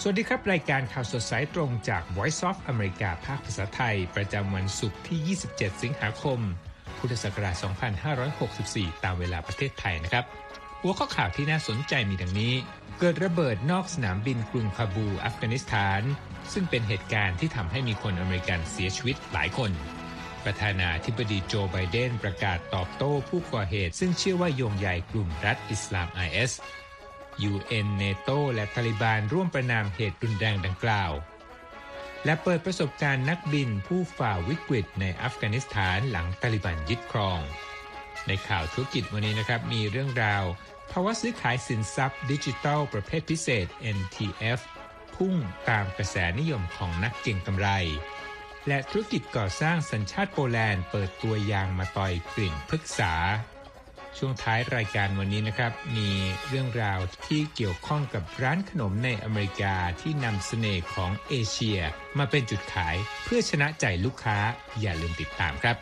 วัสดีครับรายการข่าวสดสายตรงจาก Voice of America ภาคภาษาไทยประจำวันศุกร์ที่ 27 สิงหาคม พุทธศักราช 2564 ตามเวลาประเทศไทยนะครับหัวข้อข่าวที่น่าสนใจมีดังนี้เกิดระเบิดนอกสนามบินกรุงคาบูอัฟกานิสถานซึ่งเป็นเหตุการณ์ที่ทำให้มีคนอเมริกันเสียชีวิตหลายคนประธานาธิบดีโจไบเดนประกาศตอบโต้ผู้ก่อเหตุซึ่งเชื่อว่าโยงใยกลุ่มรัฐอิสลาม IS UN เนโตและตาลิบานร่วมประณามเหตุรุนแรงดังกล่าวและเปิดประสบการณ์นักบินผู้ฝ่าวิกฤตในอัฟกานิสถานหลังตาลิบันยึดครองในข่าวธุรกิจวันนี้นะครับมีเรื่องราวภาวะซื้อขายสินทรัพย์ดิจิทัลประเภทพิเศษ NTF พุ่งตามกระแสนิยมของนักเก็งกำไรและธุรกิจก่อสร้างสัญชาติโปแลนด์เปิดตัวยางมะตอยกลิ่นพฤกษาช่วงท้ายรายการวันนี้นะครับมีเรื่องราวที่เกี่ยวข้องกับร้านขนมในอเมริกาที่นำเสน่ห์ของเอเชียมาเป็นจุดขายเพื่อชนะใจลูกค้าอย่าลืมติดตามครับ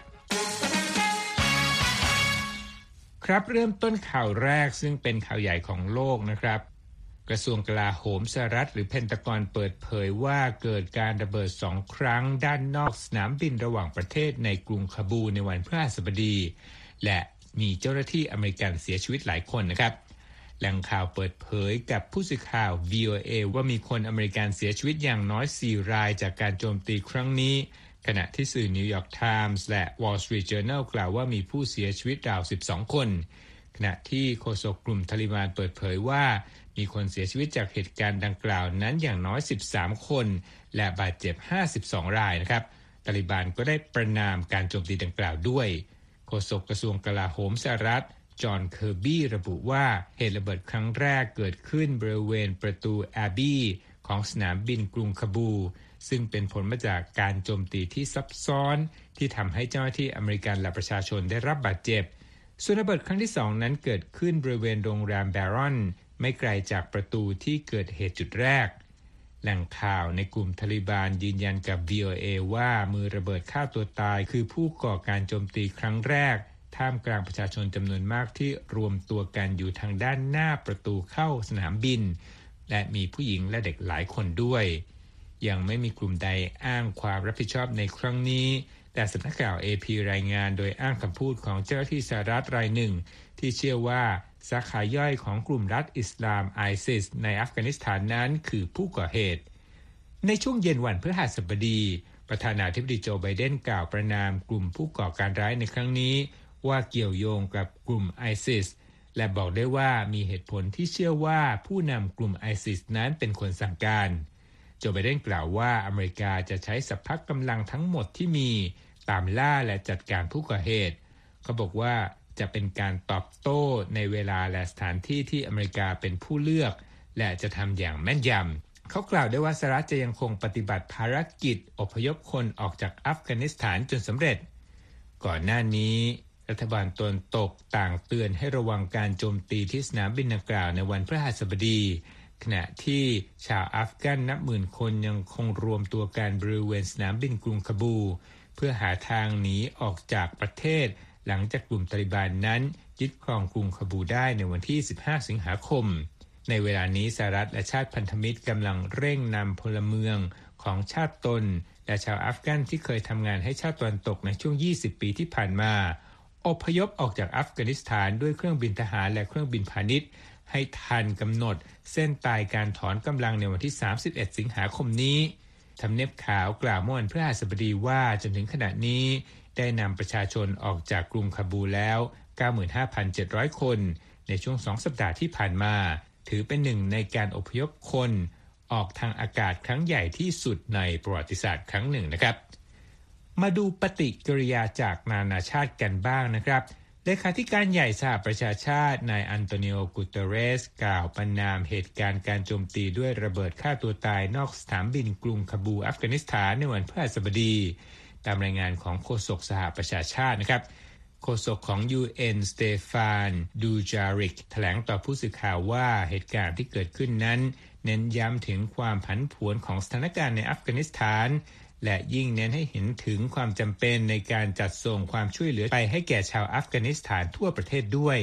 ครับเริ่มต้นข่าวแรกซึ่งเป็นข่าวใหญ่ของโลกนะครับกระทรวงกลาโหมสหรัฐหรือเพนทากอนเปิดเผยว่าเกิดการระเบิด2ครั้งด้านนอกสนามบินระหว่างประเทศในกรุงคาบูในวันพฤหัสบดีและมีเจ้าหน้าที่อเมริกันเสียชีวิตหลายคนนะครับแหล่งข่าวเปิดเผยกับผู้สื่อข่าว VOA ว่ามีคนอเมริกันเสียชีวิตอย่างน้อย4รายจากการโจมตีครั้งนี้ขณะที่สื่อ New York Times และ Wall Street Journal กล่าวว่ามีผู้เสียชีวิตราว12คนขณะที่โฆษกกลุ่มตาลิบันเปิดเผยว่ามีคนเสียชีวิตจากเหตุการณ์ดังกล่าวนั้นอย่างน้อย13คนและบาดเจ็บ52รายนะครับตาลิบันก็ได้ประณามการโจมตีดังกล่าวด้วยโฆษกกระทรวงกลาโหมสหรัฐจอห์นเคอร์บี้ระบุว่าเหตุระเบิดครั้งแรกเกิดขึ้นบริเวณประตูแอบบี้ของสนามบินกรุงคาบูซึ่งเป็นผลมาจากการโจมตีที่ซับซ้อนที่ทำให้เจ้าหน้าที่อเมริกันและประชาชนได้รับบาดเจ็บส่วนระเบิดครั้งที่2นั้นเกิดขึ้นบริเวณโรงแรมแบรอนไม่ไกลจากประตูที่เกิดเหตุจุดแรกแหล่งข่าวในกลุ่มตาลิบันยืนยันกับ VOA ว่ามือระเบิดฆ่าตัวตายคือผู้ก่อการโจมตีครั้งแรกท่ามกลางประชาชนจำนวนมากที่รวมตัวกันอยู่ทางด้านหน้าประตูเข้าสนามบินและมีผู้หญิงและเด็กหลายคนด้วยยังไม่มีกลุ่มใดอ้างความรับผิดชอบในครั้งนี้แต่สำนักข่าว AP รายงานโดยอ้างคำพูดของเจ้าหน้าที่สหรัฐรายหนึ่งที่เชื่อว่าสาขาย่อยของกลุ่มรัฐอิสลาม ISIS ในอัฟกานิสถานนั้นคือผู้ก่อเหตุในช่วงเย็นวันพฤหัสบดีประธานาธิบดีโจไบเดนกล่าวประณามกลุ่มผู้ก่อการร้ายในครั้งนี้ว่าเกี่ยวโยงกับกลุ่ม ISIS และบอกได้ว่ามีเหตุผลที่เชื่อว่าผู้นำกลุ่ม ISIS นั้นเป็นคนสั่งการโจไบเดนกล่าวว่าอเมริกาจะใช้สรรพกำลังทั้งหมดที่มีตามล่าและจัดการผู้ก่อเหตุเขาบอกว่าจะเป็นการตอบโต้ในเวลาและสถานที่ที่อเมริกาเป็นผู้เลือกและจะทำอย่างแม่นยำเขากล่าวด้วยว่าสหรัฐจะยังคงปฏิบัติภารกิจอพยพคนออกจากอัฟกานิสถานจนสำเร็จก่อนหน้านี้รัฐบาลตะวันตกต่างเตือนให้ระวังการโจมตีที่สนามบินดังกล่าวในวันพฤหัสบดีขณะที่ชาวอัฟกันนับหมื่นคนยังคงรวมตัวกันบริเวณสนามบินกรุงคาบูเพื่อหาทางหนีออกจากประเทศหลังจากกลุ่มตาลิบันนั้นยึดครองกรุงคาบูได้ในวันที่15สิงหาคมในเวลานี้สหรัฐและชาติพันธมิตรกำลังเร่งนำพลเมืองของชาติตนและชาวอัฟกันที่เคยทำงานให้ชาติตะวันตกในช่วง20ปีที่ผ่านมาอพยพออกจากอัฟกานิสถานด้วยเครื่องบินทหารและเครื่องบินพาณิชย์ให้ทันกำหนดเส้นตายการถอนกำลังในวันที่31สิงหาคมนี้ทำเนียบขาวกล่าวเมื่อวันพฤหัสบดีว่าจนถึงขณะนี้ได้นำประชาชนออกจากกรุงคาบูแล้ว 95,700 คนในช่วง2สัปดาห์ที่ผ่านมาถือเป็นหนึ่งในการอพยพคนออกทางอากาศครั้งใหญ่ที่สุดในประวัติศาสตร์ครั้งหนึ่งนะครับมาดูปฏิกิริยาจากนานาชาติกันบ้างนะครับเลขาธิการใหญ่สหประชาชาตินายอันโตนิโอ กูเตเรสกล่าวประณามเหตุการณ์การโจมตีด้วยระเบิดฆ่าตัวตายนอกสนามบินกรุงคาบูอัฟกานิสถานในวันพฤหัสบดีตามรายงานของโฆษกสหประชาชาตินะครับโฆษกของ UN สเตฟานดูจาริกแถลงต่อผู้สื่อข่าวว่าเหตุการณ์ที่เกิดขึ้นนั้นเน้นย้ำถึงความผันผวนของสถานการณ์ในอัฟกานิสถานและยิ่งเน้นให้เห็นถึงความจำเป็นในการจัดส่งความช่วยเหลือไปให้แก่ชาวอัฟกานิสถานทั่วประเทศด้วย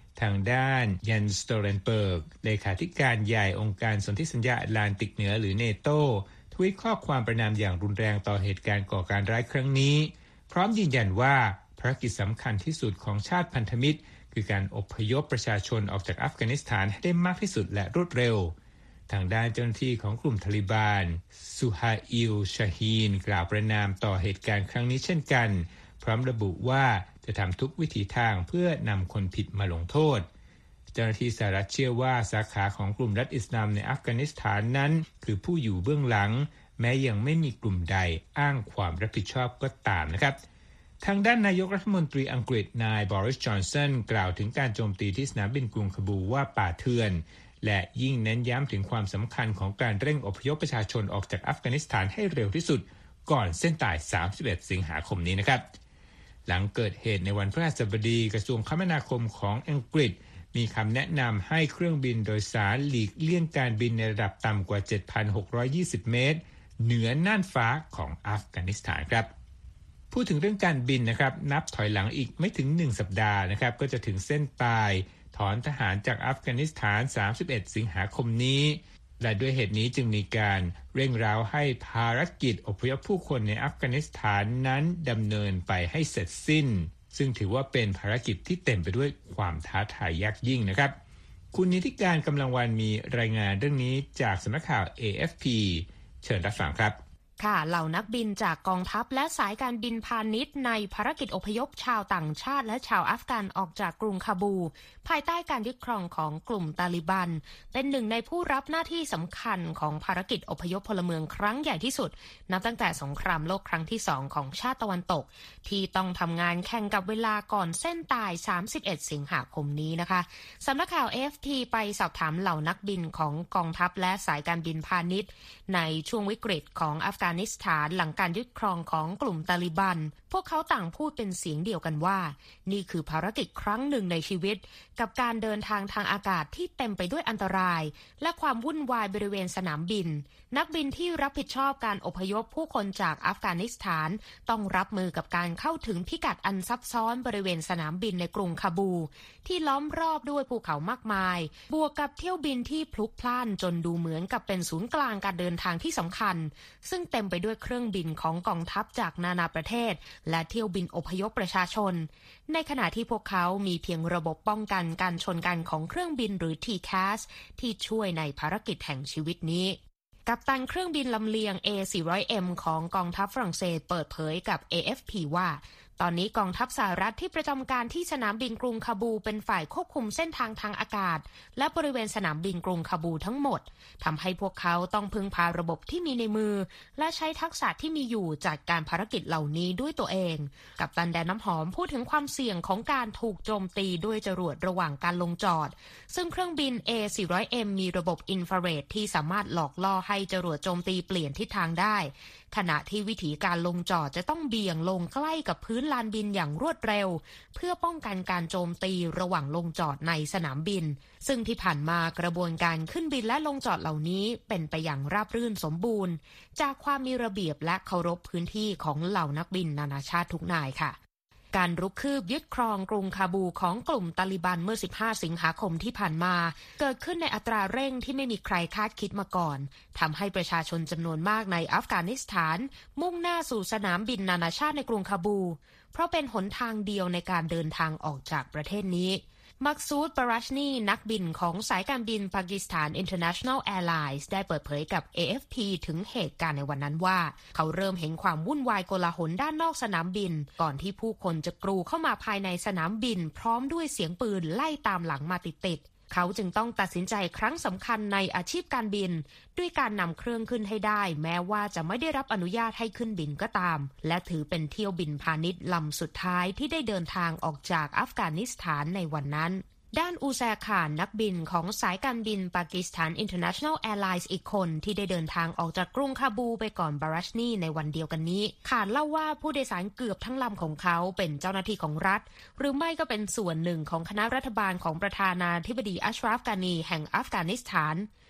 ทางด้านยันสโตเรนเบิร์กเลขาธิการใหญ่องค์การสนธิสัญญาแอตแลนติกเหนือหรือเนโตทวีตข้อความประณามอย่างรุนแรงต่อเหตุการณ์ก่อการร้ายครั้งนี้พร้อมยืนยันว่าภารกิจสำคัญที่สุดของชาติพันธมิตรคือการอพยพประชาชนออกจากอัฟกานิสถานให้ได้มากที่สุดและรวดเร็วทางด้านเจ้าหน้าที่ของกลุ่มทาลิบานซูฮาอิลชาฮีนกล่าวประณามต่อเหตุการณ์ครั้งนี้เช่นกันพร้อมระบุว่าจะทำทุกวิถีทางเพื่อนำคนผิดมาลงโทษเจ้าหน้าที่สหรัฐเชื่อว่าสาขาของกลุ่มรัฐอิสลามในอัฟกานิสถานนั้นคือผู้อยู่เบื้องหลังแม้ยังไม่มีกลุ่มใดอ้างความรับผิดชอบก็ตามนะครับทางด้านนายกรัฐมนตรีอังกฤษนายบอริส จอนสันกล่าวถึงการโจมตีที่สนามบินกรุงคาบูว่าป่าเถื่อนและยิ่งเน้นย้ำถึงความสำคัญของการเร่งอพยพประชาชนออกจากอัฟกานิสถานให้เร็วที่สุดก่อนเส้นตาย31 สิงหาคมนี้นะครับหลังเกิดเหตุในวันพฤหัสบดีกระทรวงคมนาคมของอังกฤษมีคำแนะนำให้เครื่องบินโดยสารหลีกเลี่ยงการบินในระดับต่ำกว่า 7,620 เมตรเหนือน่านฟ้าของอัฟกานิสถานครับพูดถึงเรื่องการบินนะครับนับถอยหลังอีกไม่ถึง1สัปดาห์นะครับก็จะถึงเส้นตายถอนทหารจากอัฟกานิสถาน31 สิงหาคมนี้และด้วยเหตุนี้จึงมีการเร่งเร้าให้ภารกิจอพยพผู้คนในอัฟกานิสถานนั้นดำเนินไปให้เสร็จสิ้นซึ่งถือว่าเป็นภารกิจที่เต็มไปด้วยความท้าทายยากยิ่งนะครับคุณนิติการกำลังวันมีรายงานเรื่องนี้จากสำนักข่าว AFP เชิญรับฟังครับค่ะเหล่านักบินจากกองทัพและสายการบินพาณิชย์ในภารกิจอพยพชาวต่างชาติและชาวอัฟกันออกจากกรุงคาบูภายใต้การยึดครองของกลุ่มตาลิบันเป็นหนึ่งในผู้รับหน้าที่สำคัญของภารกิจอพยพพลเมืองครั้งใหญ่ที่สุดนับตั้งแต่สงครามโลกครั้งที่2ของชาติตะวันตกที่ต้องทำงานแข่งกับเวลาก่อนเส้นตาย31 สิงหาคมนี้นะคะสำนักข่าว AFP ไปสอบถามเหล่านักบินของกองทัพและสายการบินพาณิชย์ในช่วงวิกฤตของอัฟกานิสถานหลังการยึดครองของกลุ่มตาลิบันพวกเขาต่างพูดเป็นเสียงเดียวกันว่านี่คือภารกิจครั้งหนึ่งในชีวิตกับการเดินทางทางอากาศที่เต็มไปด้วยอันตรายและความวุ่นวายบริเวณสนามบินนักบินที่รับผิดชอบการอพยพผู้คนจากอัฟกานิสถานต้องรับมือกับการเข้าถึงพิกัดอันซับซ้อนบริเวณสนามบินในกรุงคาบูที่ล้อมรอบด้วยภูเขามากมายบวกกับเที่ยวบินที่พลุกพล่านจนดูเหมือนกับเป็นศูนย์กลางการเดินทางที่สำคัญซึ่งเต็มไปด้วยเครื่องบินของกองทัพจากนานาประเทศและเที่ยวบินอพยพประชาชนในขณะที่พวกเขามีเพียงระบบป้องกันการชนกันของเครื่องบินหรือ TCAS ที่ช่วยในภารกิจแห่งชีวิตนี้กัปตันเครื่องบินลำเลียง A400M ของกองทัพฝรั่งเศสเปิดเผยกับ AFP ว่าตอนนี้กองทัพสหรัฐที่ประจำการที่สนามบินกรุงคาบูเป็นฝ่ายควบคุมเส้นทางทางอากาศและบริเวณสนามบินกรุงคาบูทั้งหมดทำให้พวกเขาต้องพึ่งพาระบบที่มีในมือและใช้ทักษะที่มีอยู่จากการภารกิจเหล่านี้ด้วยตัวเองกัปตันแดนน้ำหอมพูดถึงความเสี่ยงของการถูกโจมตีด้วยจรวดระหว่างการลงจอดซึ่งเครื่องบิน A400M มีระบบอินฟราเรดที่สามารถหลอกล่อให้จรวดโจมตีเปลี่ยนทิศทางได้ขณะที่วิธีการลงจอดจะต้องเบี่ยงลงใกล้กับพื้นลานบินอย่างรวดเร็วเพื่อป้องกันการโจมตีระหว่างลงจอดในสนามบินซึ่งที่ผ่านมากระบวนการขึ้นบินและลงจอดเหล่านี้เป็นไปอย่างราบรื่นสมบูรณ์จากความมีระเบียบและเคารพพื้นที่ของเหล่านักบินนานาชาติทุกนายค่ะการรุกคืบยึดครองกรุงคาบูของกลุ่มตาลิบันเมื่อ15 สิงหาคมที่ผ่านมาเกิดขึ้นในอัตราเร่งที่ไม่มีใครคาดคิดมาก่อนทำให้ประชาชนจำนวนมากในอัฟกานิสถานมุ่งหน้าสู่สนามบินนานาชาติในกรุงคาบูเพราะเป็นหนทางเดียวในการเดินทางออกจากประเทศนี้มักซูด บารัชนีนักบินของสายการบินปากีสถาน International Airlines ได้เปิดเผยกับ AFP ถึงเหตุการณ์ในวันนั้นว่าเขาเริ่มเห็นความวุ่นวายโกลาหลด้านนอกสนามบินก่อนที่ผู้คนจะกรูเข้ามาภายในสนามบินพร้อมด้วยเสียงปืนไล่ตามหลังมาติดเขาจึงต้องตัดสินใจครั้งสำคัญในอาชีพการบินด้วยการนำเครื่องขึ้นให้ได้แม้ว่าจะไม่ได้รับอนุญาตให้ขึ้นบินก็ตามและถือเป็นเที่ยวบินพาณิชย์ลำสุดท้ายที่ได้เดินทางออกจากอัฟกานิสถานในวันนั้นด้านอูแซข่านนักบินของสายการบินปากีสถาน International Airlines อีกคนที่ได้เดินทางออกจากกรุงคาบูไปก่อนบารัชนีในวันเดียวกันนี้ข่านเล่าว่าผู้โดยสารเกือบทั้งลำของเขาเป็นเจ้าหน้าที่ของรัฐหรือไม่ก็เป็นส่วนหนึ่งของคณะรัฐบาลของประธานาธิบดีอัชราฟ กานีแห่งอัฟกานิสถาน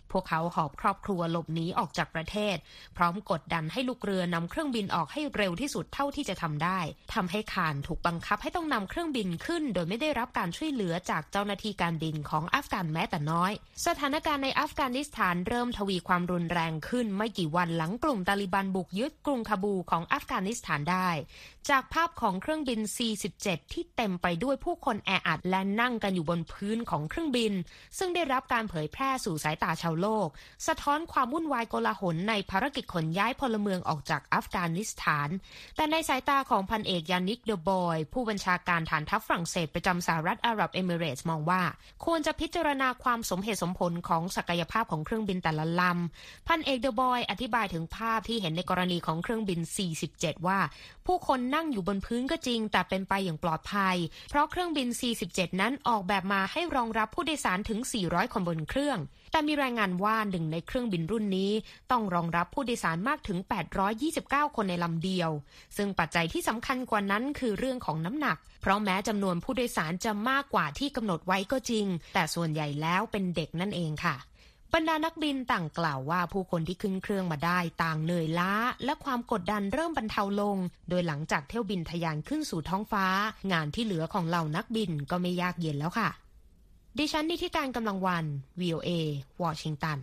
พวกเขาหอบครอบครัวหลบหนีออกจากประเทศพร้อมกดดันให้ลูกเรือนำเครื่องบินออกให้เร็วที่สุดเท่าที่จะทำได้ทำให้ข่านถูกบังคับให้ต้องนำเครื่องบินขึ้นโดยไม่ได้รับการช่วยเหลือจากเจ้าหน้าที่การบินของอัฟกันแม้แต่น้อยสถานการณ์ในอัฟกานิสถานเริ่มทวีความรุนแรงขึ้นไม่กี่วันหลังกลุ่มตาลิบันบุกยึดกรุงคาบูของอัฟกานิสถานได้จากภาพของเครื่องบิน C-17 ที่เต็มไปด้วยผู้คนแออัดและนั่งกันอยู่บนพื้นของเครื่องบินซึ่งได้รับการเผยแพร่สู่สายตาชาวโลกสะท้อนความวุ่นวายโกลาหลในภารกิจขนย้ายพลเมืองออกจากอัฟกานิสถานแต่ในสายตาของพันเอกยานิก เดอบอยผู้บัญชาการฐานทัพฝรั่งเศสประจำสหรัฐอาหรับเอมิเรตส์มองว่าควรจะพิจารณาความสมเหตุสมผลของศักยภาพของเครื่องบินแต่ละลำพันเอก เดอบอยอธิบายถึงภาพที่เห็นในกรณีของเครื่องบิน C-17 ว่าผู้คนนั่งอยู่บนพื้นก็จริงแต่เป็นไปอย่างปลอดภัยเพราะเครื่องบิน C-17 นั้นออกแบบมาให้รองรับผู้โดยสารถึง400คนบนเครื่องแต่มีรายงานว่าหนึ่งในเครื่องบินรุ่นนี้ต้องรองรับผู้โดยสารมากถึง829คนในลำเดียวซึ่งปัจจัยที่สำคัญกว่านั้นคือเรื่องของน้ำหนักเพราะแม้จำนวนผู้โดยสารจะมากกว่าที่กำหนดไว้ก็จริงแต่ส่วนใหญ่แล้วเป็นเด็กนั่นเองค่ะบรรดานักบินต่างกล่าวว่าผู้คนที่ขึ้นเครื่องมาได้ต่างเหนื่อยล้าและความกดดันเริ่มบรรเทาลงโดยหลังจากเที่ยวบินทะยานขึ้นสู่ท้องฟ้างานที่เหลือของเหล่านักบินก็ไม่ยากเย็นแล้วค่ะดิฉันนิติการกำลังวัน VOA วอชิงตัน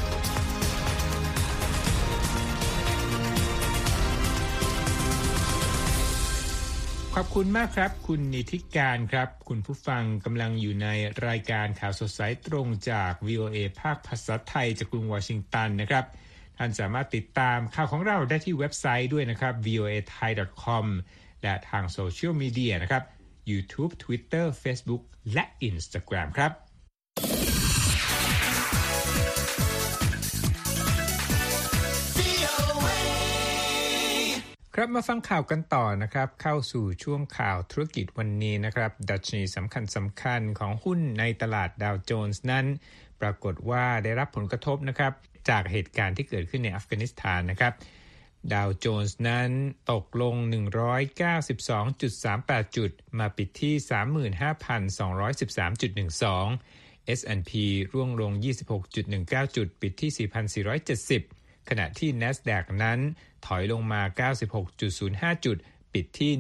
ขอบคุณมากครับคุณนิติการครับคุณผู้ฟังกำลังอยู่ในรายการข่าวสดสายตรงจาก VOA ภาคภาษาไทยจากกรุงวอชิงตันนะครับท่านสามารถติดตามข่าวของเราได้ที่เว็บไซต์ด้วยนะครับ voathai.com และทางโซเชียลมีเดียนะครับ YouTube Twitter Facebook และ Instagram ครับครับมาฟังข่าวกันต่อนะครับเข้าสู่ช่วงข่าวธุรกิจวันนี้นะครับดัชนีสำคัญของหุ้นในตลาดดาวโจนส์นั้นปรากฏว่าได้รับผลกระทบนะครับจากเหตุการณ์ที่เกิดขึ้นในอัฟกานิสถานนะครับดาวโจนส์นั้นตกลง 192.38 จุดมาปิดที่ 35,213.12 S&P ร่วงลง 26.19 จุดปิดที่ 4,470 ขณะที่ NASDAQ นั้นถอยลงมา 96.05 จุดปิดที่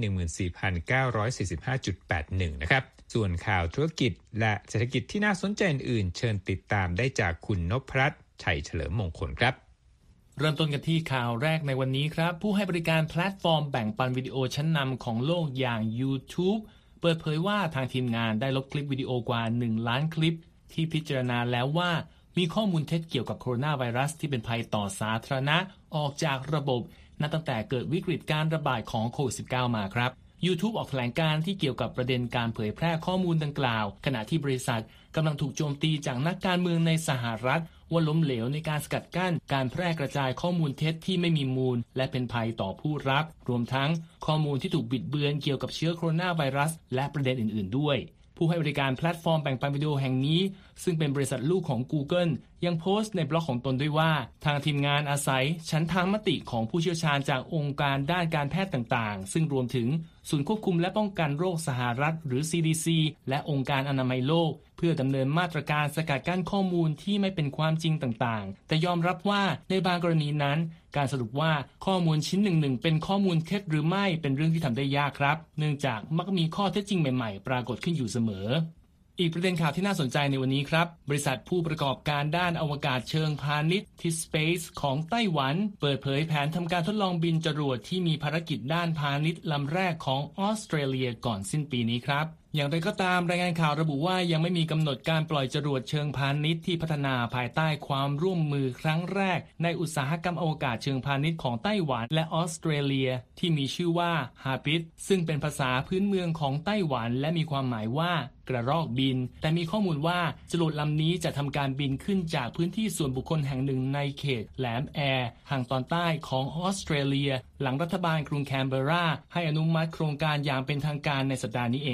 14,945.81 นะครับส่วนข่าวธุรกิจและเศรษฐกิจที่น่าสนใจอื่นๆเชิญติดตามได้จากคุณนพรัตน์ชัยเฉลิมมงคลครับเริ่มต้นกันที่ข่าวแรกในวันนี้ครับผู้ให้บริการแพลตฟอร์มแบ่งปันวิดีโอชั้นนำของโลกอย่าง YouTube เปิดเผยว่าทางทีมงานได้ลบคลิปวิดีโอกว่า 1 ล้านคลิปที่พิจารณาแล้วว่ามีข้อมูลเท็จเกี่ยวกับโคโรนาไวรัสที่เป็นภัยต่อสาธารณะออกจากระบบนับตั้งแต่เกิดวิกฤตการระบาดของโควิด -19 มาครับ YouTube ออกแถลงการที่เกี่ยวกับประเด็นการเผยแพร่ข้อมูลดังกล่าวขณะที่บริษัทกำลังถูกโจมตีจากนักการเมืองในสหรัฐว่าล้มเหลวในการสกัดกั้นการแพร่กระจายข้อมูลเท็จที่ไม่มีมูลและเป็นภัยต่อผู้รับรวมทั้งข้อมูลที่ถูกบิดเบือนเกี่ยวกับเชื้อโคโรนาไวรัสและประเด็นอื่นๆด้วยผู้ให้บริการแพลตฟอร์มแบ่งปันวิดีโอแห่งนี้ซึ่งเป็นบริษัทลูกของ Google ยังโพสต์ในบล็อกของตนด้วยว่าทางทีมงานอาศัยฉันทามติของผู้เชี่ยวชาญจากองค์การด้านการแพทย์ต่างๆซึ่งรวมถึงศูนย์ควบคุมและป้องกันโรคสหรัฐหรือ CDC และองค์การอนามัยโลกเพื่อดำเนินมาตรการสกัดกั้นข้อมูลที่ไม่เป็นความจริงต่างๆแต่ยอมรับว่าในบางกรณีนั้นการสรุปว่าข้อมูลชิ้นหนึ่งเป็นข้อมูลเท็จหรือไม่เป็นเรื่องที่ทำได้ยากครับเนื่องจากมักมีข้อเท็จจริงใหม่ๆปรากฏขึ้นอยู่เสมออีกประเด็นข่าวที่น่าสนใจในวันนี้ครับบริษัทผู้ประกอบการด้านอวกาศเชิงพาณิชย์ T-Space ของไต้หวันเปิดเผยแผนทำการทดลองบินจรวดที่มีภารกิจด้านพาณิชย์ลำแรกของออสเตรเลียก่อนสิ้นปีนี้ครับอย่างไรก็ตามรายงานข่าวระบุว่ายังไม่มีกำหนดการปล่อยจรวดเชิงพาณิชย์ที่พัฒนาภายใต้ความร่วมมือครั้งแรกในอุตสาหกรรมอวกาศเชิงพาณิชย์ของไต้หวันและออสเตรเลียที่มีชื่อว่าฮาปิดซึ่งเป็นภาษาพื้นเมืองของไต้หวันและมีความหมายว่ากระรอกบินแต่มีข้อมูลว่าจรวดลำนี้จะทำการบินขึ้นจากพื้นที่ส่วนบุคคลแห่งหนึ่งในเขตแหลมแอร์ทางตอนใต้ของออสเตรเลียหลังรัฐบาลกรุงแคนเบอร์ราให้อนุมัติโครงการอย่างเป็นทางการในสัปดาห์นี้เองครับ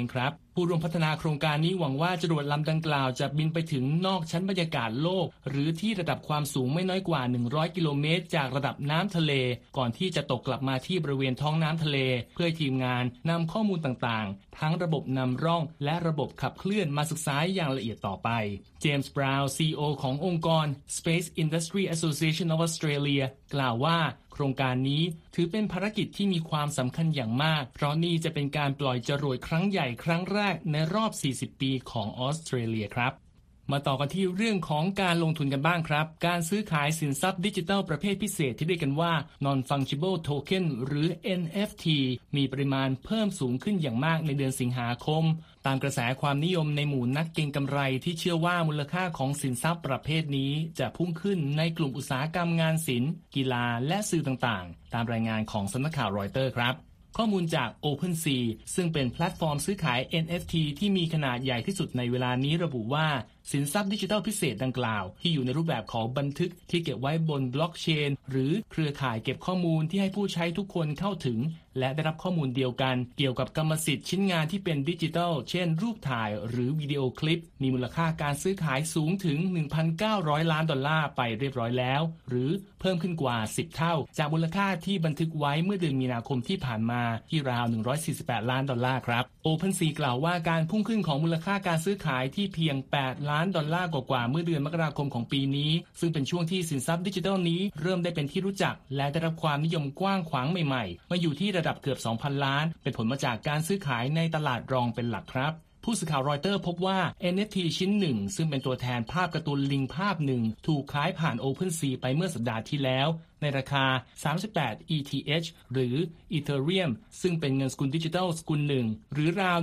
ผู้ร่วมพัฒนาโครงการนี้หวังว่าจรวดลำดังกล่าวจะบินไปถึงนอกชั้นบรรยากาศโลกหรือที่ระดับความสูงไม่น้อยกว่า100กิโลเมตรจากระดับน้ำทะเลก่อนที่จะตกกลับมาที่บริเวณท้องน้ำทะเลเพื่อให้ทีมงานนำข้อมูลต่างๆทั้งระบบนำร่องและระบบขับเคลื่อนมาศึกษาอย่างละเอียดต่อไปเจมส์บราวน์ CEO ขององค์กร Space Industry Association of Australia กล่าวว่าโครงการนี้ถือเป็นภารกิจที่มีความสำคัญอย่างมากเพราะนี่จะเป็นการปล่อยจรวดครั้งใหญ่ครั้งแรกในรอบ40ปีของออสเตรเลียครับมาต่อกันที่เรื่องของการลงทุนกันบ้างครับการซื้อขายสินทรัพย์ดิจิทัลประเภทพิเศษที่เรียกกันว่า Non-Fungible Token หรือ NFT มีปริมาณเพิ่มสูงขึ้นอย่างมากในเดือนสิงหาคมตามกระแสความนิยมในหมู่นักเก็งกำไรที่เชื่อว่ามูลค่าของสินทรัพย์ประเภทนี้จะพุ่งขึ้นในกลุ่มอุตสาหกรรมงานศิลป์กีฬาและสื่อต่างๆตามรายงานของสำนักข่าวรอยเตอร์ครับข้อมูลจาก OpenSea ซึ่งเป็นแพลตฟอร์มซื้อขาย NFT ที่มีขนาดใหญ่ที่สุดในเวลานี้ระบุว่าสินทรัพย์ดิจิทัลพิเศษดังกล่าวที่อยู่ในรูปแบบของบันทึกที่เก็บไว้บนบล็อกเชนหรือเครือข่ายเก็บข้อมูลที่ให้ผู้ใช้ทุกคนเข้าถึงและได้รับข้อมูลเดียวกันเกี่ยวกับกรรมสิทธิ์ชิ้นงานที่เป็นดิจิทัลเช่นรูปถ่ายหรือวิดีโอคลิปมีมูลค่าการซื้อขายสูงถึง $1,900 ล้านไปเรียบร้อยแล้วหรือเพิ่มขึ้นกว่า10เท่าจากมูลค่าที่บันทึกไว้เมื่อเดือนมีนาคมที่ผ่านมาที่ราว$148 ล้านครับ OpenSea กล่าวว่าการพุ่งขึ้นของมูลค่าการซื้อขายที่เพียง$8 ล้านกว่าเมื่อเดือนมกราคมของปีนี้ซึ่งเป็นช่วงที่สินทรัพย์ดิจิทัลนี้เริ่มได้เป็นที่รู้จักและได้รับความนิยมกว้างขวางใหม่ๆมาอยู่ที่ระดับเกือบ 2,000 ล้านเป็นผลมาจากการซื้อขายในตลาดรองเป็นหลักครับผู้สื่อข่าวรอยเตอร์พบว่า NFT ชิ้นหนึ่งซึ่งเป็นตัวแทนภาพการ์ตูนลิงภาพหนึ่งถูกขายผ่าน OpenSea ไปเมื่อสัปดาห์ที่แล้วในราคา38 ETH หรือ Ethereum ซึ่งเป็นเงินสกุลดิจิทัลสกุลหนึ่งหรือราว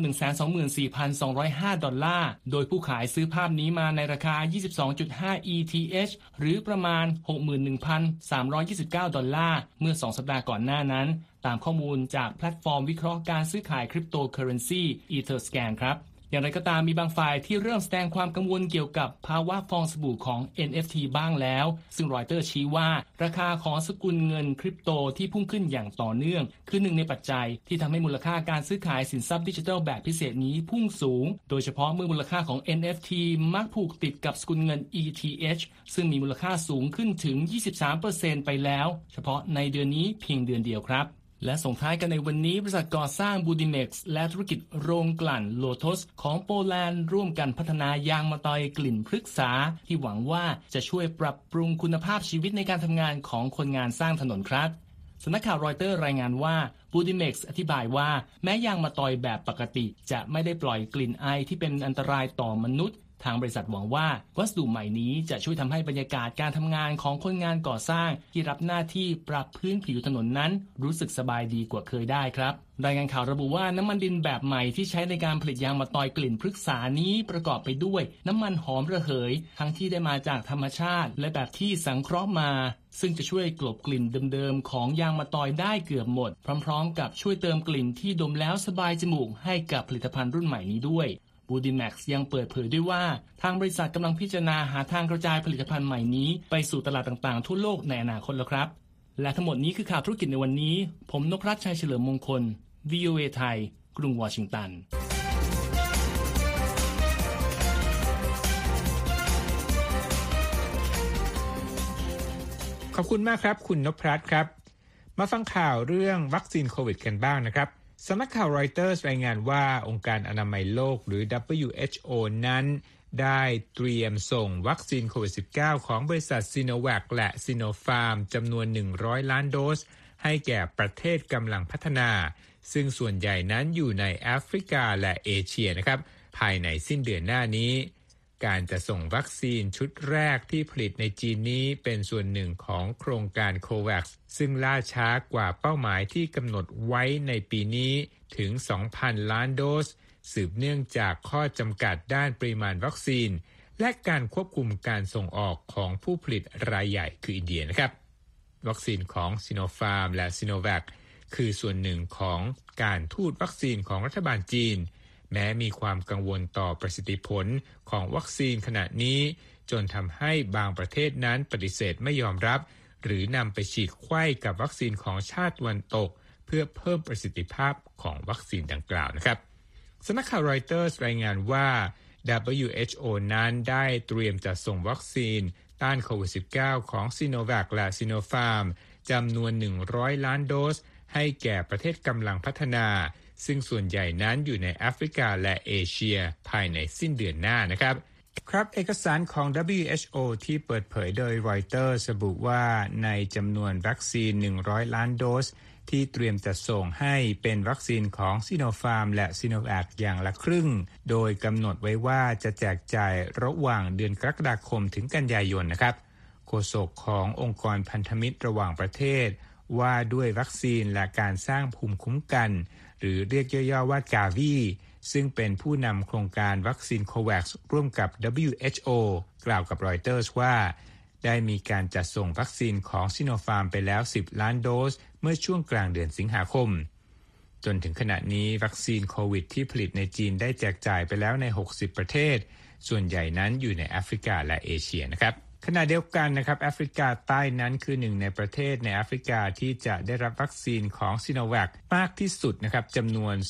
$124,205 โดยผู้ขายซื้อภาพนี้มาในราคา 22.5 ETH หรือประมาณ 61,329 ดอลลาร์เมื่อ2สัปดาห์ก่อนหน้านั้นตามข้อมูลจากแพลตฟอร์มวิเคราะห์การซื้อขายคริปโตเคอเรนซี Etherscan ครับอย่างไรก็ตามมีบางฝ่ายที่เริ่มแสดงความกังวลเกี่ยวกับภาวะฟองสบู่ของ NFT บ้างแล้วซึ่งรอยเตอร์ชี้ว่าราคาของสกุลเงินคริปโตที่พุ่งขึ้นอย่างต่อเนื่องคือหนึ่งในปัจจัยที่ทำให้มูลค่าการซื้อขายสินทรัพย์ดิจิทัลแบบพิเศษนี้พุ่งสูงโดยเฉพาะเมื่อมูลค่าของ NFT มักผูกติดกับสกุลเงิน ETH ซึ่งมีมูลค่าสูงขึ้นถึง 23% ไปแล้วเฉพาะในเดือนนี้เพียงเดือนเดียวครับและส่งท้ายกันในวันนี้บริษัทก่อสร้าง Budimex และธุรกิจโรงกลั่น Lotus ของโปแลนด์ร่วมกันพัฒนายางมะตอยกลิ่นพฤกษาที่หวังว่าจะช่วยปรับปรุงคุณภาพชีวิตในการทำงานของคนงานสร้างถนนครับสำนักข่าวรอยเตอร์รายงานว่า Budimex อธิบายว่าแม้ยางมะตอยแบบปกติจะไม่ได้ปล่อยกลิ่นไอที่เป็นอันตรายต่อมนุษย์ทางบริษัทหวังว่าวัสดุใหม่นี้จะช่วยทำให้บรรยากาศการทำงานของคนงานก่อสร้างที่รับหน้าที่ปรับพื้นผิวถนนนั้นรู้สึกสบายดีกว่าเคยได้ครับรายงานข่าวระบุว่าน้ำมันดินแบบใหม่ที่ใช้ในการผลิตยางมะตอยกลิ่นพฤกษานี้ประกอบไปด้วยน้ำมันหอมระเหยทั้งที่ได้มาจากธรรมชาติและแบบที่สังเคราะห์มาซึ่งจะช่วยกลบกลิ่นเดิมๆของยางมะตอยได้เกือบหมดพร้อมๆกับช่วยเติมกลิ่นที่ดมแล้วสบายจมูกให้กับผลิตภัณฑ์รุ่นใหม่นี้ด้วยBudimex ยังเปิดเผยด้วยว่าทางบริษัทกำลังพิจารณาหาทางกระจายผลิตภัณฑ์ใหม่นี้ไปสู่ตลาดต่างๆทั่วโลกในอนาคตแล้วครับและทั้งหมดนี้คือข่าวธุรกิจในวันนี้ผมนพรัตน์ชัยเฉลิมมงคล VOA ไทยกรุงวอชิงตันขอบคุณมากครับคุณนพรัตน์ครับมาฟังข่าวเรื่องวัคซีนโควิดกันบ้างนะครับสำนักข่าวรอยเตอร์รายงานว่าองค์การอนามัยโลกหรือ WHO นั้นได้เตรียมส่งวัคซีนโควิด -19 ของบริษัทซิโนแวคและซิโนฟาร์มจำนวน100 ล้านโดสให้แก่ประเทศกำลังพัฒนาซึ่งส่วนใหญ่นั้นอยู่ในแอฟริกาและเอเชียนะครับภายในสิ้นเดือนหน้านี้การจะส่งวัคซีนชุดแรกที่ผลิตในจีนนี้เป็นส่วนหนึ่งของโครงการโควัคซ์ซึ่งล่าช้ากว่าเป้าหมายที่กำหนดไว้ในปีนี้ถึง 2,000 ล้านโดสสืบเนื่องจากข้อจำกัดด้านปริมาณวัคซีนและการควบคุมการส่งออกของผู้ผลิตรายใหญ่คืออินเดียนะครับวัคซีนของซิโนฟาร์มและซิโนแวคคือส่วนหนึ่งของการทูตวัคซีนของรัฐบาลจีนแม้มีความกังวลต่อประสิทธิผลของวัคซีนขณะนี้จนทำให้บางประเทศนั้นปฏิเสธไม่ยอมรับหรือนำไปฉีดไข้กับวัคซีนของชาติตะวันตกเพื่อเพิ่มประสิทธิภาพของวัคซีนดังกล่าวนะครับสำนักข่าวรอยเตอร์สรายงานว่า WHO นั้นได้เตรียมจัดส่งวัคซีนต้านโควิด -19 ของซิโนแวคและซิโนฟาร์มจำนวน100 ล้านโดสให้แก่ประเทศกำลังพัฒนาซึ่งส่วนใหญ่นั้นอยู่ในแอฟริกาและเอเชียภายในสิ้นเดือนหน้านะครับเอกสารของ WHO ที่เปิดเผยโดยรอยเตอร์ระบุว่าในจำนวนวัคซีน100 ล้านโดสที่เตรียมจัดส่งให้เป็นวัคซีนของซิโนฟาร์มและซิโนแวคอย่างละครึ่งโดยกำหนดไว้ว่าจะแจกจ่ายระหว่างเดือนกรกฎาคมถึงกันยายนนะครับโฆษกขององค์กรพันธมิตรระหว่างประเทศว่าด้วยวัคซีนและการสร้างภูมิคุ้มกันหรือเรียกย่อๆว่ากาวีซึ่งเป็นผู้นำโครงการวัคซีนโควัคซ์ร่วมกับ WHO กล่าวกับรอยเตอร์ว่าได้มีการจัดส่งวัคซีนของซิโนฟาร์มไปแล้ว10 ล้านโดสเมื่อช่วงกลางเดือนสิงหาคมจนถึงขณะนี้วัคซีนโควิดที่ผลิตในจีนได้แจกจ่ายไปแล้วใน60ประเทศส่วนใหญ่นั้นอยู่ในแอฟริกาและเอเชียนะครับขณะเดียวกันนะครับแอฟริกาใต้นั้นคือหนึ่งในประเทศในแอฟริกาที่จะได้รับวัคซีนของซิโนแวคมากที่สุดนะครับจำนวน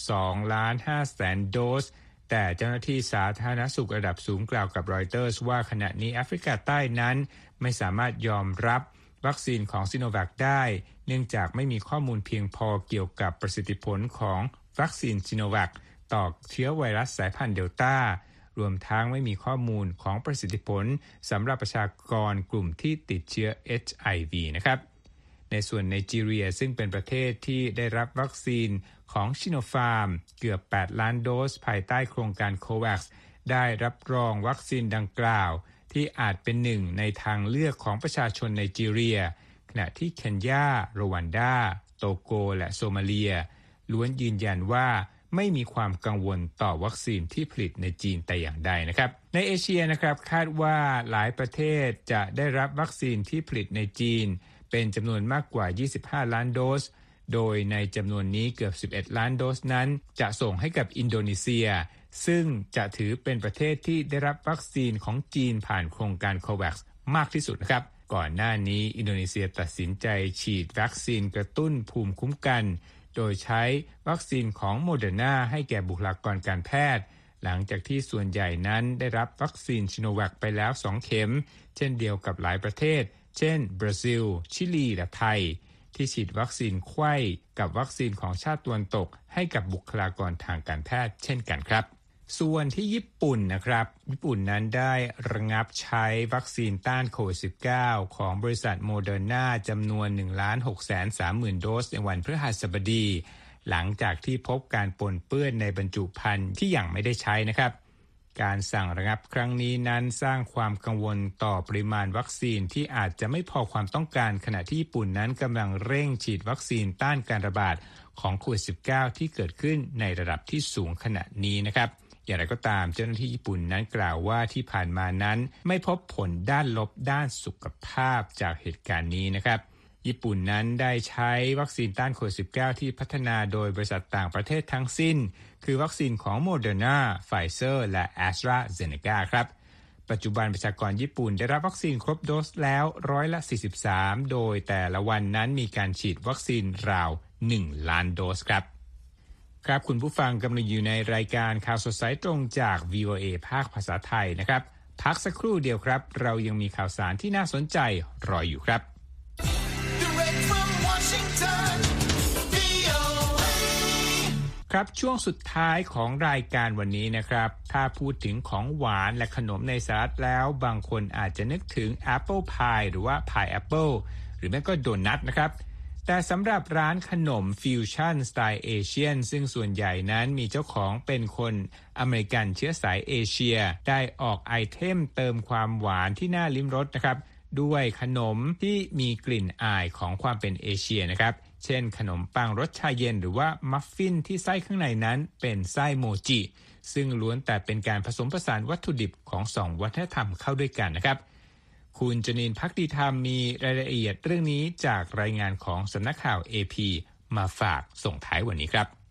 2,500,000 โดสแต่เจ้าหน้าที่สาธารณสุขระดับสูงกล่าวกับรอยเตอร์ว่าขณะนี้แอฟริกาใต้นั้นไม่สามารถยอมรับวัคซีนของซิโนแวคได้เนื่องจากไม่มีข้อมูลเพียงพอเกี่ยวกับประสิทธิผลของวัคซีนซิโนแวคต่อเชื้อไวรัสสายพันธุ์เดลต้ารวมทั้งไม่มีข้อมูลของประสิทธิผลสำหรับประชากรกลุ่มที่ติดเชื้อ HIV นะครับในส่วนไนจีเรียซึ่งเป็นประเทศที่ได้รับวัคซีนของซิโนฟาร์มเกือบ8 ล้านโดสภายใต้โครงการโควัคซ์ได้รับรองวัคซีนดังกล่าวที่อาจเป็นหนึ่งในทางเลือกของประชาชนไนจีเรียขณะที่เคนยารวันดาโตโกและโซมาเลียล้วนยืนยันว่าไม่มีความกังวลต่อวัคซีนที่ผลิตในจีนแต่อย่างใดนะครับในเอเชียนะครับคาดว่าหลายประเทศจะได้รับวัคซีนที่ผลิตในจีนเป็นจำนวนมากกว่า25 ล้านโดสโดยในจำนวนนี้เกือบ11 ล้านโดสนั้นจะส่งให้กับอินโดนีเซียซึ่งจะถือเป็นประเทศที่ได้รับวัคซีนของจีนผ่านโครงการโควัคซ์มากที่สุดนะครับก่อนหน้านี้อินโดนีเซียตัดสินใจฉีดวัคซีนกระตุ้นภูมิคุ้มกันโดยใช้วัคซีนของโมเดอร์นาให้แก่บุคลากรการแพทย์หลังจากที่ส่วนใหญ่นั้นได้รับวัคซีนซิโนแวคไปแล้ว2เข็มเช่นเดียวกับหลายประเทศเช่นบราซิลชิลีและไทยที่ฉีดวัคซีนไข้กับวัคซีนของชาติตะวันตกให้กับบุคลากรทางการแพทย์เช่นกันครับส่วนที่ญี่ปุ่นนะครับญี่ปุ่นนั้นได้ระงับใช้วัคซีนต้านโควิด -19 ของบริษัทโมเดอร์นาจำนวน 1,630,000 โดสในวันพฤหัสบดีหลังจากที่พบการปนเปื้อนในบรรจุภัณฑ์ที่ยังไม่ได้ใช้นะครับการสั่งระงับครั้งนี้นั้นสร้างความกังวลต่อปริมาณวัคซีนที่อาจจะไม่พอความต้องการขณะที่ญี่ปุ่นนั้นกำลังเร่งฉีดวัคซีนต้านการระบาดของโควิด -19 ที่เกิดขึ้นในระดับที่สูงขณะนี้นะครับอย่างไรก็ตามเจ้าหน้าที่ญี่ปุ่นนั้นกล่าวว่าที่ผ่านมานั้นไม่พบผลด้านลบด้านสุขภาพจากเหตุการณ์นี้นะครับญี่ปุ่นนั้นได้ใช้วัคซีนต้านโควิด -19 ที่พัฒนาโดยบริษัทต่างประเทศทั้งสิ้นคือวัคซีนของโมเดอร์นาไฟเซอร์และแอสตราเซเนกาครับปัจจุบันประชากรญี่ปุ่นได้รับวัคซีนครบโดสแล้ว43%โดยแต่ละวันนั้นมีการฉีดวัคซีนราว1 ล้านโดสครับคุณผู้ฟังกำลังอยู่ในรายการข่าวสดสายตรงจาก VOA ภาคภาษาไทยนะครับพักสักครู่เดียวครับเรายังมีข่าวสารที่น่าสนใจรออยู่ครับครับช่วงสุดท้ายของรายการวันนี้นะครับถ้าพูดถึงของหวานและขนมในสหรัฐแล้วบางคนอาจจะนึกถึง Apple Pie หรือว่า Pie Apple หรือแม้ก็โดนัทนะครับแต่สำหรับร้านขนมฟิวชั่นสไตล์เอเชียนซึ่งส่วนใหญ่นั้นมีเจ้าของเป็นคนอเมริกันเชื้อสายเอเชียได้ออกไอเทมเติมความหวานที่น่าลิ้มรสนะครับด้วยขนมที่มีกลิ่นอายของความเป็นเอเชียนะครับเช่นขนมปังรสชาเย็นหรือว่ามัฟฟินที่ไส้ข้างในนั้นเป็นไส้โมจิซึ่งล้วนแต่เป็นการผสมผสานวัตถุดิบของ2วัฒนธรรมเข้าด้วยกันนะครับคุณจนีนภักดีธรรมมีรายละเอียดเรื่องนี้จากรายงานของสำนักข่าว AP มาฝากส่งท้ายวันนี้ครับ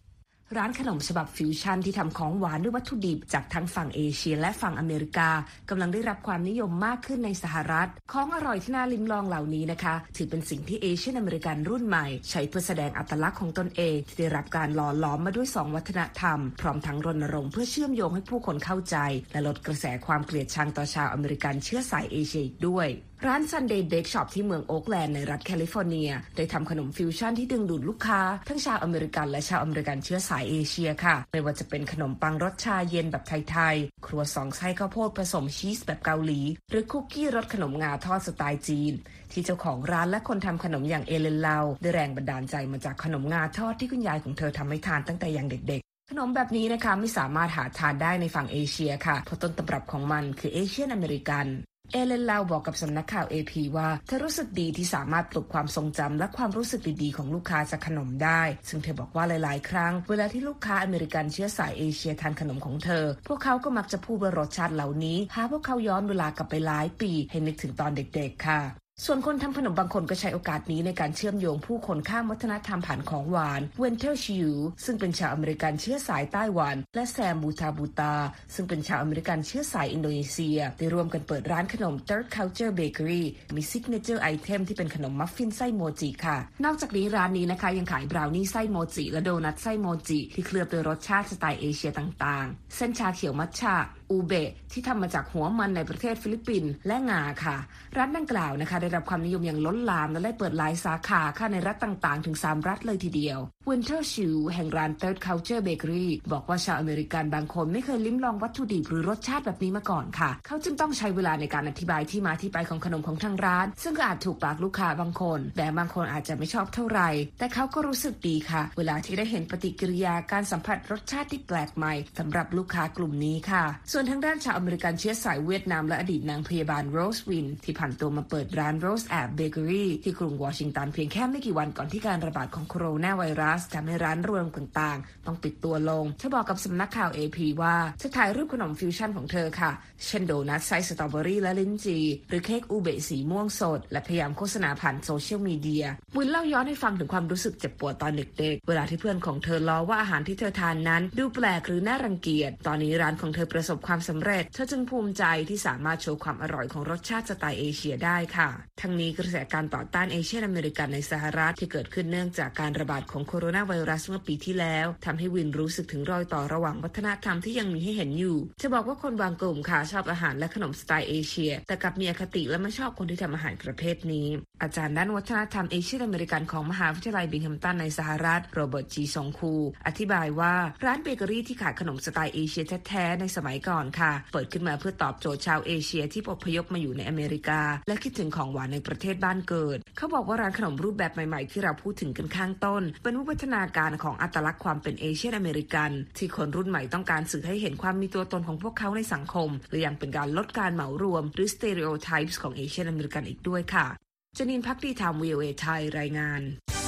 ร้านขนมฉบับฟิวชั่นที่ทำของหวานด้วยวัตถุดิบจากทั้งฝั่งเอเชียและฝั่งอเมริกากำลังได้รับความนิยมมากขึ้นในสหรัฐของอร่อยที่น่าลิ้มลองเหล่านี้นะคะถือเป็นสิ่งที่เอเชียนอเมริกันรุ่นใหม่ใช้เพื่อแสดงอัตลักษณ์ของตนเองที่ได้รับการหล่อหลอมมาด้วย2วัฒนธรรมพร้อมทั้งรณรงค์เพื่อเชื่อมโยงให้ผู้คนเข้าใจและลดกระแสความเกลียดชังต่อชาวอเมริกันเชื้อสายเอเชียอีกด้วยร้าน Sunday Bake Shop ที่เมืองโอ๊คแลนด์ในรัฐแคลิฟอร์เนียได้ทำขนมฟิวชั่นที่ดึงดูดลูกค้าทั้งชาวอเมริกันและชาวอเมริกันเชื้อสายเอเชียค่ะไม่ว่าจะเป็นขนมปังรสชาเย็นแบบไทยๆครัวซองไส้ข้าวโพดผสมชีสแบบเกาหลีหรือคุกกี้รสขนมงาทอดสไตล์จีนที่เจ้าของร้านและคนทำขนมอย่างเอเลนเลาได้แรงบันดาลใจมาจากขนมงาทอดที่คุณยายของเธอทำให้ทานตั้งแต่ยังเด็กๆขนมแบบนี้นะคะไม่สามารถหาทานได้ในฝั่งเอเชียค่ะเพราะต้นตำรับของมันคือเอเชียนอเมริกันเอเลนเลาบอกกับสำนักข่าว AP ว่าเธอรู้สึกดีที่สามารถปลุกความทรงจำและความรู้สึกดีๆของลูกค้าจากขนมได้ซึ่งเธอบอกว่าหลายๆครั้งเวลาที่ลูกค้าอเมริกันเชื้อสายเอเชียทานขนมของเธอพวกเขาก็มักจะพูดว่ารสชาติเหล่านี้พาพวกเขาย้อนเวลากลับไปหลายปีให้นึกถึงตอนเด็กๆค่ะส่วนคนทำขนมบางคนก็ใช้โอกาสนี้ในการเชื่อมโยงผู้คนข้ามวัฒนธรรมผ่านของหวานเวนเทอร์ชิวซึ่งเป็นชาวอเมริกันเชื้อสายไต้หวันและแซมบูตาซึ่งเป็นชาวอเมริกันเชื้อสายอินโดนีเซียได้ร่วมกันเปิดร้านขนม Third Culture Bakery มีซิกเนเจอร์ไอเทมที่เป็นขนมมัฟฟินไส้โมจิค่ะนอกจากนี้ร้านนี้นะคะยังขายบราวนี่ไส้โมจิและโดนัทไส้โมจิที่เคลือบด้วยรสชาติสไตล์เอเชียต่างๆเส้นชาเขียวมัทฉะอูเบะที่ทำมาจากหัวมันในประเทศฟิลิปปินส์และงาค่ะร้านดังกล่าวนะคะได้รับความนิยมอย่างล้นหลามและได้เปิดหลายสาขาค่ะในรัฐต่างๆถึง3รัฐเลยทีเดียว Winter Shoe แห่งร้าน Third Culture Bakery บอกว่าชาวอเมริกันบางคนไม่เคยลิ้มลองวัตถุดิบหรือรสชาติแบบนี้มาก่อนค่ะเขาจึงต้องใช้เวลาในการอธิบายที่มาที่ไปของขนมของทางร้านซึ่งก็อาจถูกปากลูกค้าบางคนแต่บางคนอาจจะไม่ชอบเท่าไหร่แต่เขาก็รู้สึกดีค่ะเวลาที่ได้เห็นปฏิกิริยาการสัมผัสรสชาติที่แปลกใหม่สำหรับลูกค้ากลุ่มนี้ค่ะส่วนทางด้านชาวอเมริกันเชื้อสายเวียดนามและอดีตนางพยาบาลโรสวินที่ผันตัวมาเปิดร้าน Rose Ave Bakery ที่กรุงวอชิงตันเพียงแค่ไม่กี่วันก่อนที่การระบาดของโคโรนาไวรัสทำให้ร้านรวมต่างๆต้องปิดตัวลงเธอบอกกับสำนักข่าว AP ว่าจะถ่ายรูปขนมฟิวชั่นของเธอค่ะเช่นโดนัทไส้สตรอเบอรี่และลิ้นจี่หรือเค้กอูเบะสีม่วงสดและพยายามโฆษณาผ่านโซเชียลมีเดียวินเล่าย้อนให้ฟังถึงความรู้สึกเจ็บปวดตอนเด็กๆเวลาที่เพื่อนของเธอล้อว่าอาหารที่เธอทานนั้นดูแปลกหรือน่ารังเกียจตอนนี้ร้านของเธอประสบความสำเร็จเธอจึงภูมิใจที่สามารถโชว์ความอร่อยของรสชาติสไตล์เอเชียได้ค่ะทั้งนี้กระแสการต่อต้านเอเชียนอเมริกันในสหรัฐที่เกิดขึ้นเนื่องจากการระบาดของโคโรนาไวรัสเมื่อปีที่แล้วทำให้วินรู้สึกถึงรอยต่อระหว่างวัฒนธรรมที่ยังมีให้เห็นอยู่จะบอกว่าคนบางกลุ่มค่ะชอบอาหารและขนมสไตล์เอเชียแต่กลับมีอคติและไม่ชอบคนที่ทำอาหารประเภทนี้อาจารย์ด้านวัฒนธรรมเอเชียนอเมริกันของมหาวิทยาลัยบิงแฮมตันในสหรัฐโรเบิร์ตจีซงคูอธิบายว่าร้านเบเกอรี่ที่ขายขนมสไตล์เอเชียแท้ๆในสมัยก่อนค่ะเปิดขึ้นมาเพื่อตอบโจทย์ชาวเอเชียที่อพยพมาอยู่ในอเมริกาและคิดถึงของหวานในประเทศบ้านเกิดเขาบอกว่าร้านขนมรูปแบบใหม่ๆที่เราพูดถึงกันข้างต้นเป็นวิวัฒนาการของอัตลักษณ์ความเป็นเอเชียนอเมริกันที่คนรุ่นใหม่ต้องการสื่อให้เห็นความมีตัวตนของพวกเขาในสังคมและยังเป็นการลดการเหมารวมหรือ stereotypes ของเอเชียนอเมริกันอีกด้วยค่ะจนินภักดีธรรม VOA ไทยรายงาน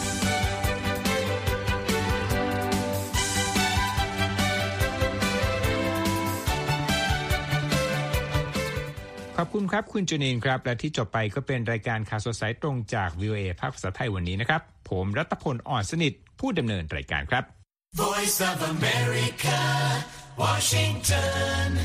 ขอบคุณครับคุณจนินครับและที่จบไปก็เป็นรายการข่าวสดสายตรงจาก VOA ภาคภาษาไทยวันนี้นะครับผมรัตพล อ่อนสนิทผู้ดำเนินรายการครับ Voice of America Washington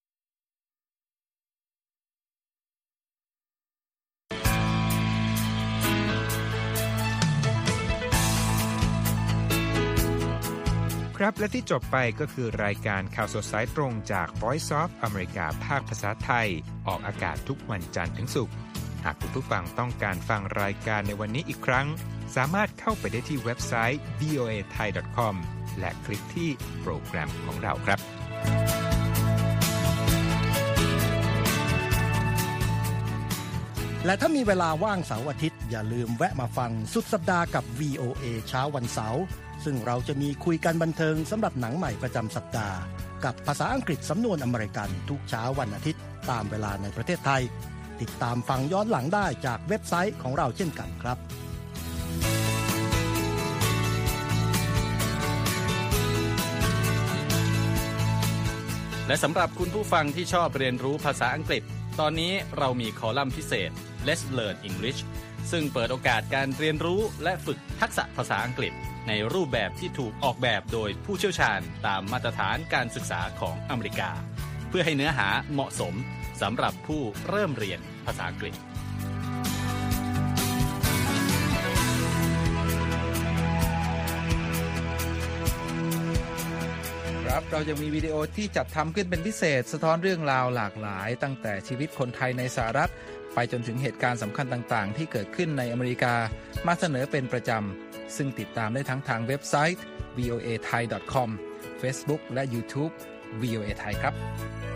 ครับและที่จบไปก็คือรายการข่าวสดสายตรงจาก Voice of America ภาคภาษาไทยออกอากาศทุกวันจันทร์ถึงศุกร์หากคุณผู้ฟังต้องการฟังรายการในวันนี้อีกครั้งสามารถเข้าไปได้ที่เว็บไซต์ voathai.com และคลิกที่โปรแกรมของเราครับและถ้ามีเวลาว่างเสาร์อาทิตย์อย่าลืมแวะมาฟังสุดสัปดาห์กับ VOA เช้าวันเสาร์ซึ่งเราจะมีคุยกันบันเทิงสำหรับหนังใหม่ประจำสัปดาห์กับภาษาอังกฤษสำนวนอเมริกันทุกเช้าวันอาทิตย์ตามเวลาในประเทศไทยติดตามฟังย้อนหลังได้จากเว็บไซต์ของเราเช่นกันครับและสำหรับคุณผู้ฟังที่ชอบเรียนรู้ภาษาอังกฤษตอนนี้เรามีคอลัมน์พิเศษ Let's Learn English ซึ่งเปิดโอกาสการเรียนรู้และฝึกทักษะภาษาอังกฤษในรูปแบบที่ถูกออกแบบโดยผู้เชี่ยวชาญตามมาตรฐานการศึกษาของอเมริกาเพื่อให้เนื้อหาเหมาะสมสำหรับผู้เริ่มเรียนภาษาอังกฤษเรายังมีวิดีโอที่จัดทำขึ้นเป็นพิเศษสะท้อนเรื่องราวหลากหลายตั้งแต่ชีวิตคนไทยในสหรัฐไปจนถึงเหตุการณ์สำคัญต่างๆที่เกิดขึ้นในอเมริกามาเสนอเป็นประจำซึ่งติดตามได้ทั้งทางเว็บไซต์ voathai.com Facebook และ YouTube VOA Thai ครับ